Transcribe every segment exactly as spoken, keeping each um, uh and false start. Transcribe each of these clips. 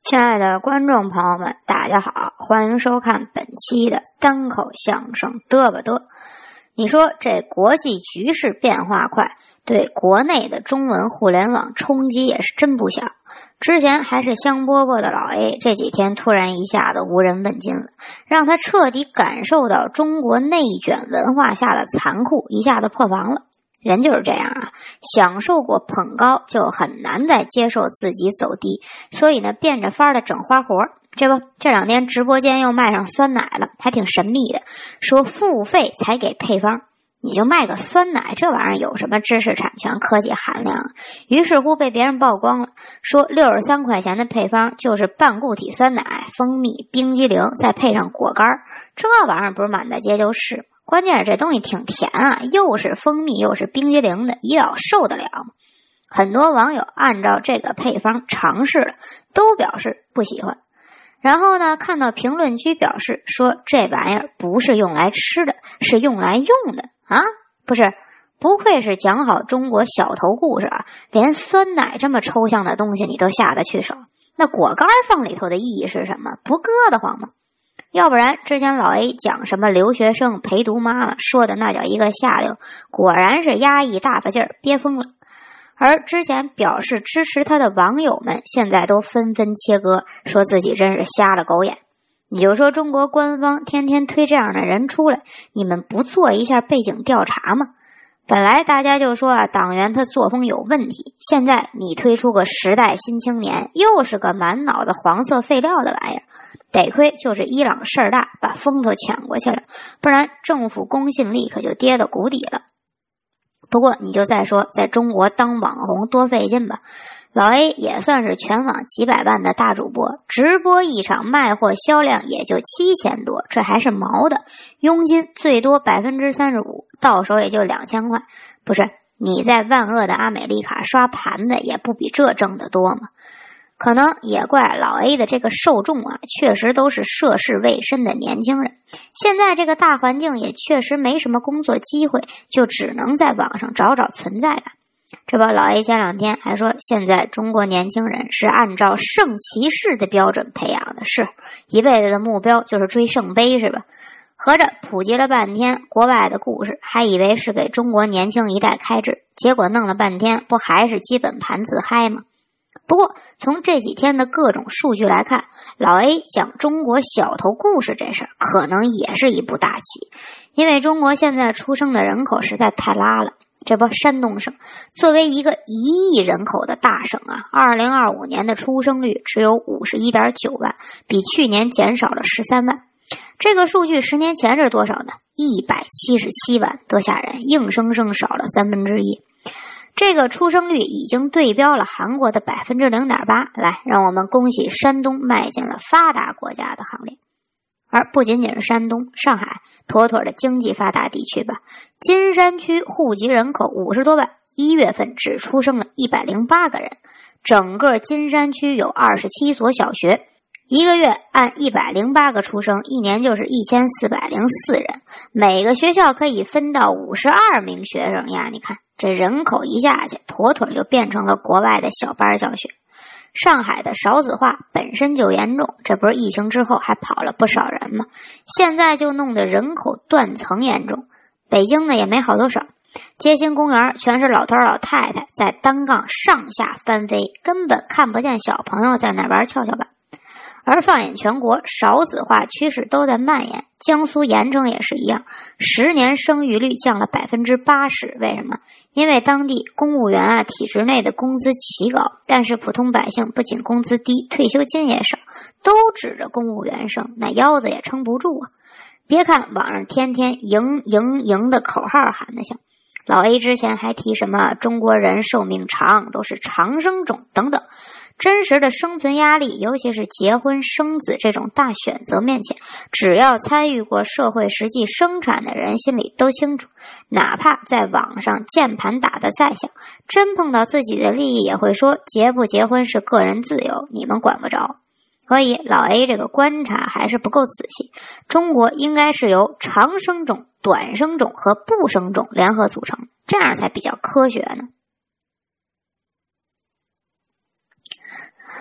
亲爱的观众朋友们，大家好，欢迎收看本期的单口相声嘚吧嘚。你说这国际局势变化快，对国内的中文互联网冲击也是真不小。之前还是香饽饽的老 A， 这几天突然一下子无人问津了，让他彻底感受到中国内卷文化下的残酷，一下子破防了。人就是这样啊，享受过捧高就很难再接受自己走低，所以呢变着法的整花活。这不，这两天直播间又卖上酸奶了，还挺神秘的，说付费才给配方。你就卖个酸奶，这玩意儿有什么知识产权科技含量？于是乎被别人曝光了，说六十三块钱的配方就是半固体酸奶、蜂蜜、冰激凌，再配上果干，这玩意儿不是满大街就是。关键是这东西挺甜啊，又是蜂蜜又是冰激凌的，胰岛受得了吗？很多网友按照这个配方尝试了，都表示不喜欢。然后呢，看到评论区表示说这玩意儿不是用来吃的，是用来用的啊！不是，不愧是讲好中国小头故事啊，连酸奶这么抽象的东西你都下得去手。那果干放里头的意义是什么？不硌得慌吗？要不然之前老 A 讲什么留学生陪读妈妈，说的那叫一个下流，果然是压抑大发劲儿，憋疯了。而之前表示支持他的网友们现在都纷纷切割，说自己真是瞎了狗眼。你就说中国官方天天推这样的人出来，你们不做一下背景调查吗？本来大家就说啊，党员他作风有问题，现在你推出个时代新青年，又是个满脑子黄色废料的玩意儿，得亏就是伊朗事儿大，把风头抢过去了，不然政府公信力可就跌到谷底了。不过你就再说在中国当网红多费劲吧，老 A 也算是全网几百万的大主播，直播一场卖货销量也就七千多，这还是毛的，佣金最多 百分之三十五， 到手也就两千块。不是，你在万恶的阿美丽卡刷盘子也不比这挣得多吗？可能也怪老 A 的这个受众啊，确实都是涉世未深的年轻人，现在这个大环境也确实没什么工作机会，就只能在网上找找存在感。这不，老 A 前两天还说现在中国年轻人是按照圣骑士的标准培养的，是一辈子的目标就是追圣杯是吧？合着普及了半天国外的故事，还以为是给中国年轻一代开智，结果弄了半天不还是基本盘自嗨吗？不过从这几天的各种数据来看，老 A 讲中国小头故事这事儿可能也是一步大棋，因为中国现在出生的人口实在太拉了。这不，山东省作为一个一亿人口的大省啊，二零二五年的出生率只有 五十一点九万，比去年减少了十三万。这个数据十年前是多少呢？一百七十七万，多吓人，硬生生少了三分之一。这个出生率已经对标了韩国的 百分之零点八， 来，让我们恭喜山东迈进了发达国家的行列。而不仅仅是山东，上海妥妥的经济发达地区吧，金山区户籍人口五十多万，一月份只出生了一百零八个人，整个金山区有二十七所小学，一个月按一百零八个出生，一年就是一千四百零四人，每个学校可以分到五十二名学生呀，你看这人口一下去，妥妥就变成了国外的小班小学。上海的少子化本身就严重，这不是疫情之后还跑了不少人吗？现在就弄得人口断层严重。北京呢也没好多少，街心公园全是老头老太太在单杠上下翻飞，根本看不见小朋友在那玩跷跷板。而放眼全国，少子化趋势都在蔓延，江苏盐城也是一样，十年生育率降了 百分之八十， 为什么？因为当地公务员啊体制内的工资奇高，但是普通百姓不仅工资低，退休金也少，都指着公务员生，那腰子也撑不住啊。别看网上天天赢赢赢的口号喊得响，老 A 之前还提什么中国人寿命长，都是长生种等等。真实的生存压力，尤其是结婚生子这种大选择面前，只要参与过社会实际生产的人心里都清楚，哪怕在网上键盘打得再响，真碰到自己的利益也会说结不结婚是个人自由，你们管不着。所以老 A 这个观察还是不够仔细，中国应该是由长生种、短生种和不生种联合组成，这样才比较科学呢。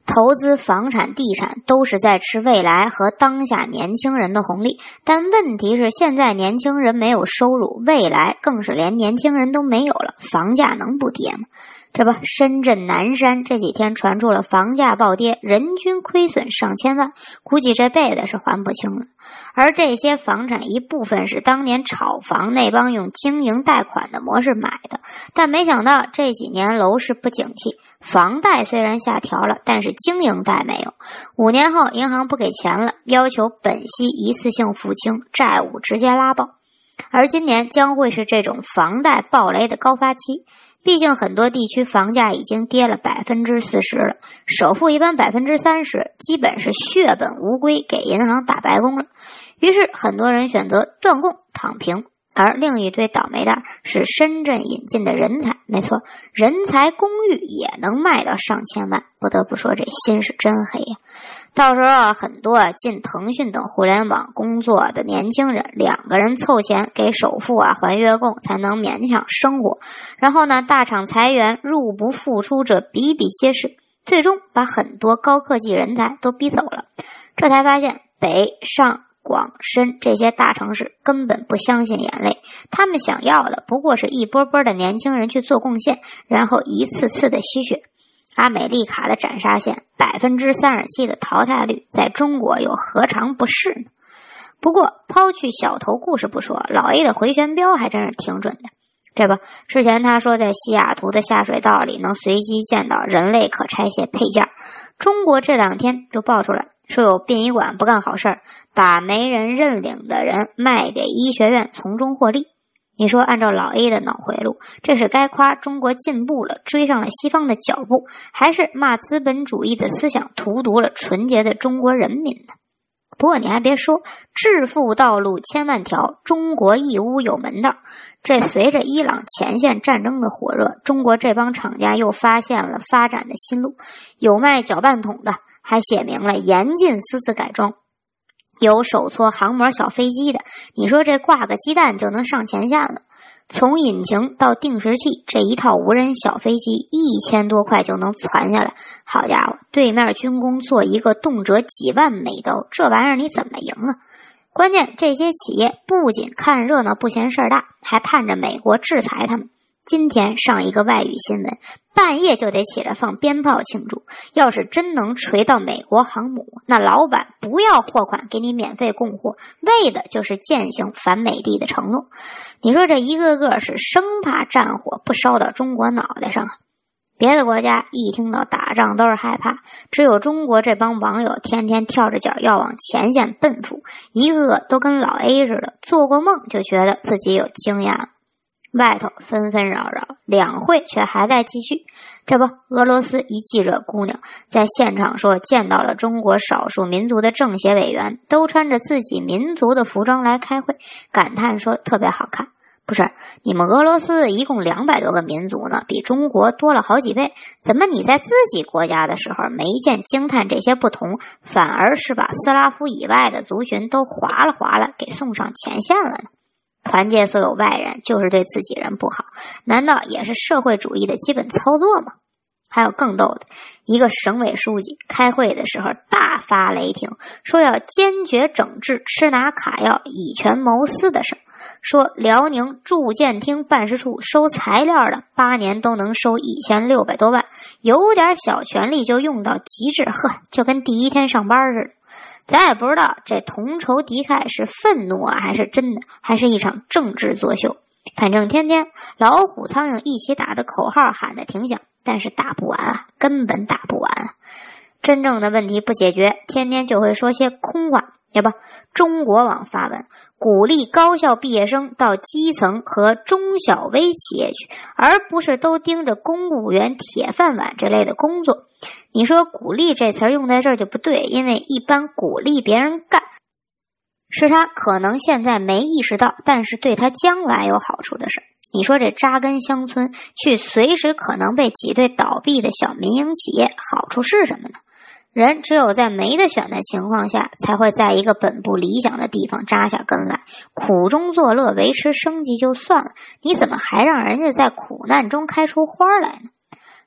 投资房产地产都是在吃未来和当下年轻人的红利，但问题是现在年轻人没有收入，未来更是连年轻人都没有了，房价能不跌吗？这不，深圳南山这几天传出了房价暴跌，人均亏损上千万，估计这辈子是还不清了。而这些房产一部分是当年炒房那帮用经营贷款的模式买的，但没想到这几年楼市不景气，房贷虽然下调了，但是经营贷没有。五年后银行不给钱了，要求本息一次性付清，债务直接拉爆。而今年将会是这种房贷暴雷的高发期，毕竟很多地区房价已经跌了百分之四十了，首付一般百分之三十，基本是血本无归，给银行打白工了。于是很多人选择断供躺平，而另一堆倒霉蛋是深圳引进的人才。没错，人才公寓也能卖到上千万，不得不说这心是真黑呀。到时候啊，很多啊进腾讯等互联网工作的年轻人，两个人凑钱给首付啊还月供才能勉强生活，然后呢大厂裁员，入不敷出者比比皆是，最终把很多高科技人才都逼走了。这才发现北上广深这些大城市根本不相信眼泪，他们想要的不过是一波波的年轻人去做贡献，然后一次次的吸血。阿美利卡的斩杀线 百分之三十七 的淘汰率在中国又何尝不是呢？不过抛去小头故事不说，老 A 的回旋镖还真是挺准的。这不，之前他说在西雅图的下水道里能随机见到人类可拆卸配件，中国这两天就爆出来说有殡仪馆不干好事儿，把没人认领的人卖给医学院从中获利。你说按照老 A 的脑回路，这是该夸中国进步了，追上了西方的脚步，还是骂资本主义的思想荼毒了纯洁的中国人民呢？不过你还别说，致富道路千万条，中国义乌有门道。这随着伊朗前线战争的火热，中国这帮厂家又发现了发展的新路，有卖搅拌桶的，还写明了严禁私自改装。有手搓航模小飞机的，你说这挂个鸡蛋就能上前线了。从引擎到定时器，这一套无人小飞机一千多块就能攒下来。好家伙，对面军工做一个动辄几万美刀，这玩意儿你怎么赢啊？关键这些企业不仅看热闹不嫌事儿大，还盼着美国制裁他们。今天上一个外语新闻，半夜就得起来放鞭炮庆祝。要是真能锤到美国航母，那老板不要货款给你免费供货，为的就是践行反美帝的承诺。你说这一个个是生怕战火不烧到中国脑袋上啊！别的国家一听到打仗都是害怕，只有中国这帮网友天天跳着脚要往前线奔赴，一个个都跟老 A 似的，做过梦就觉得自己有经验了。外头纷纷扰扰，两会却还在继续。这不，俄罗斯一记者姑娘在现场说见到了中国少数民族的政协委员，都穿着自己民族的服装来开会，感叹说特别好看。不是，你们俄罗斯一共两百多个民族呢，比中国多了好几倍，怎么你在自己国家的时候没见惊叹这些不同，反而是把斯拉夫以外的族群都划拉划拉给送上前线了呢？团结所有外人就是对自己人不好，难道也是社会主义的基本操作吗？还有更逗的，一个省委书记开会的时候大发雷霆，说要坚决整治吃拿卡要以权谋私的事儿，说辽宁住建厅办事处收材料的八年都能收一千六百多万，有点小权力就用到极致，呵，就跟第一天上班似的。咱也不知道这同仇敌忾是愤怒啊，还是真的，还是一场政治作秀。反正天天老虎苍蝇一起打的口号喊得挺响，但是打不完啊，根本打不完啊。真正的问题不解决，天天就会说些空话。要不，中国网发文鼓励高校毕业生到基层和中小微企业去，而不是都盯着公务员铁饭碗这类的工作。你说鼓励这词儿用在这儿就不对，因为一般鼓励别人干是他可能现在没意识到，但是对他将来有好处的事儿。你说这扎根乡村去随时可能被挤兑倒闭的小民营企业，好处是什么呢？人只有在没得选的情况下，才会在一个本不理想的地方扎下根来，苦中作乐维持生计就算了，你怎么还让人家在苦难中开出花来呢？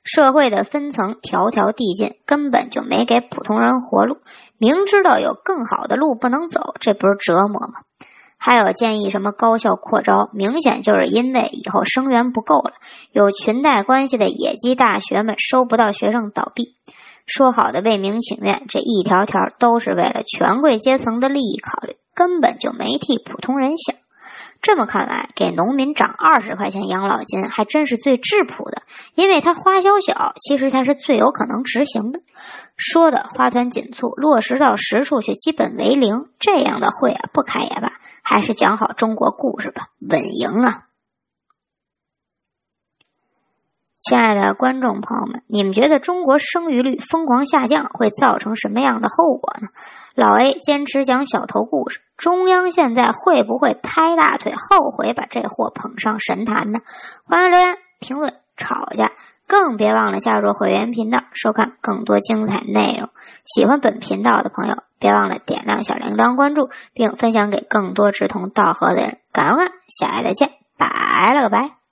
社会的分层条条递进，根本就没给普通人活路，明知道有更好的路不能走，这不是折磨吗？还有建议什么高校扩招，明显就是因为以后生源不够了，有裙带关系的野鸡大学们收不到学生倒闭。说好的为民请愿，这一条条都是为了权贵阶层的利益考虑，根本就没替普通人想。这么看来，给农民涨二十块钱养老金还真是最质朴的，因为它花销小，其实才是最有可能执行的。说的花团锦簇，落实到实处却基本为零，这样的会啊不开也罢，还是讲好中国故事吧，稳赢啊！亲爱的观众朋友们，你们觉得中国生育率疯狂下降会造成什么样的后果呢？老 A 坚持讲小头故事，中央现在会不会拍大腿后悔把这货捧上神坛呢？欢迎留言评论吵架，更别忘了加入会员频道收看更多精彩内容。喜欢本频道的朋友别忘了点亮小铃铛关注，并分享给更多志同道合的人。感恩，下来再见，拜了个拜。